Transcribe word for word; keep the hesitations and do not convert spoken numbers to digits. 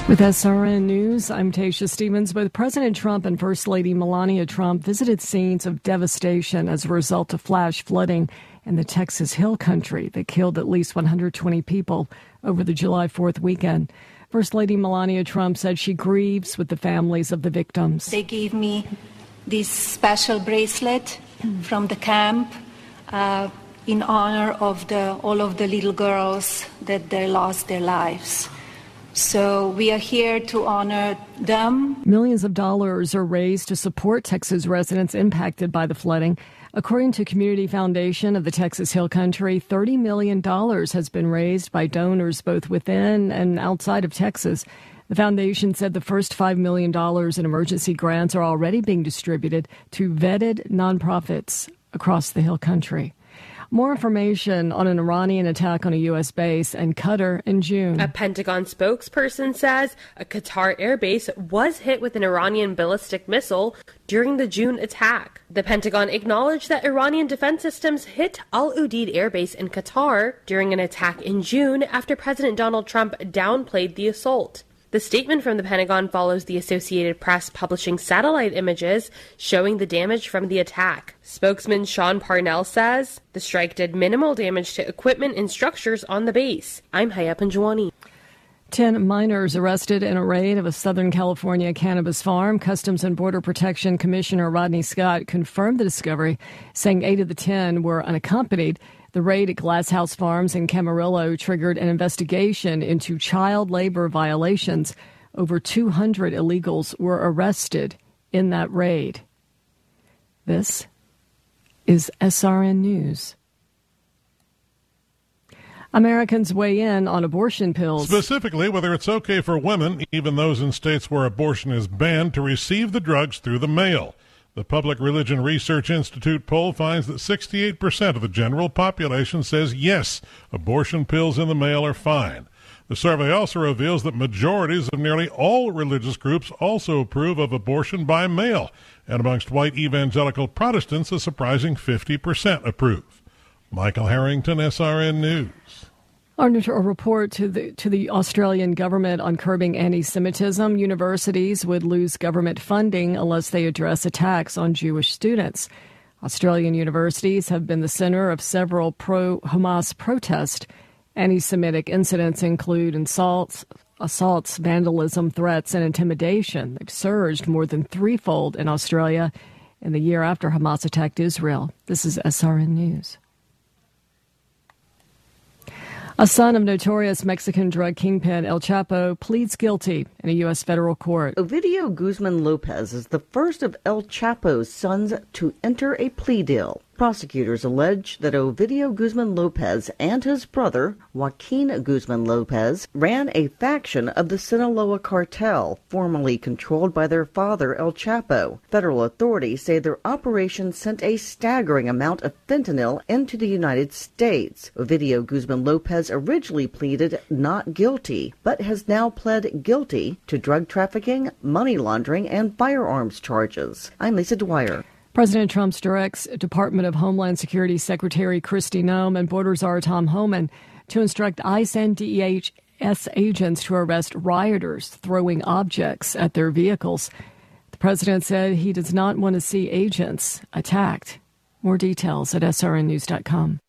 With S R N News, I'm Tasha Stevens. Both President Trump and First Lady Melania Trump visited scenes of devastation as a result of flash flooding in the Texas Hill Country that killed at least one hundred twenty people over the July fourth weekend. First Lady Melania Trump said she grieves with the families of the victims. They gave me this special bracelet from the camp uh, in honor of the, all of the little girls that they lost their lives. So we are here to honor them. Millions of dollars are raised to support Texas residents impacted by the flooding. According to Community Foundation of the Texas Hill Country, thirty million dollars has been raised by donors both within and outside of Texas. The foundation said the first five million dollars in emergency grants are already being distributed to vetted nonprofits across the Hill Country. More information on an Iranian attack on a U S base in Qatar in June. A Pentagon spokesperson says a Qatar airbase was hit with an Iranian ballistic missile during the June attack. The Pentagon acknowledged that Iranian defense systems hit Al Udeid airbase in Qatar during an attack in June after President Donald Trump downplayed the assault. The statement from the Pentagon follows the Associated Press publishing satellite images showing the damage from the attack. Spokesman Sean Parnell says the strike did minimal damage to equipment and structures on the base. I'm Haya Panjwani. Ten minors arrested in a raid of a Southern California cannabis farm. Customs and Border Protection Commissioner Rodney Scott confirmed the discovery, saying eight of the ten were unaccompanied. The raid at Glass House Farms in Camarillo triggered an investigation into child labor violations. Over two hundred illegals were arrested in that raid. This is S R N News. Americans weigh in on abortion pills. Specifically, whether it's okay for women, even those in states where abortion is banned, to receive the drugs through the mail. The Public Religion Research Institute poll finds that sixty-eight percent of the general population says yes, abortion pills in the mail are fine. The survey also reveals that majorities of nearly all religious groups also approve of abortion by mail, and amongst white evangelical Protestants, a surprising fifty percent approve. Michael Harrington, S R N News. Under a report to the to the Australian government on curbing anti-Semitism, universities would lose government funding unless they address attacks on Jewish students. Australian universities have been the center of several pro-Hamas protests. Anti-Semitic incidents include assaults, assaults, vandalism, threats, and intimidation. They've surged more than threefold in Australia in the year after Hamas attacked Israel. This is S R N News. A son of notorious Mexican drug kingpin El Chapo pleads guilty in a U S federal court. Ovidio Guzman Lopez is the first of El Chapo's sons to enter a plea deal. Prosecutors allege that Ovidio Guzman Lopez and his brother, Joaquin Guzman Lopez, ran a faction of the Sinaloa cartel, formerly controlled by their father, El Chapo. Federal authorities say their operation sent a staggering amount of fentanyl into the United States. Ovidio Guzman Lopez originally pleaded not guilty, but has now pled guilty to drug trafficking, money laundering, and firearms charges. I'm Lisa Dwyer. President Trump's directs Department of Homeland Security Secretary Kristi Noem and Border Czar Tom Homan to instruct ICE and D E H S agents to arrest rioters throwing objects at their vehicles. The president said he does not want to see agents attacked. More details at S R N news dot com.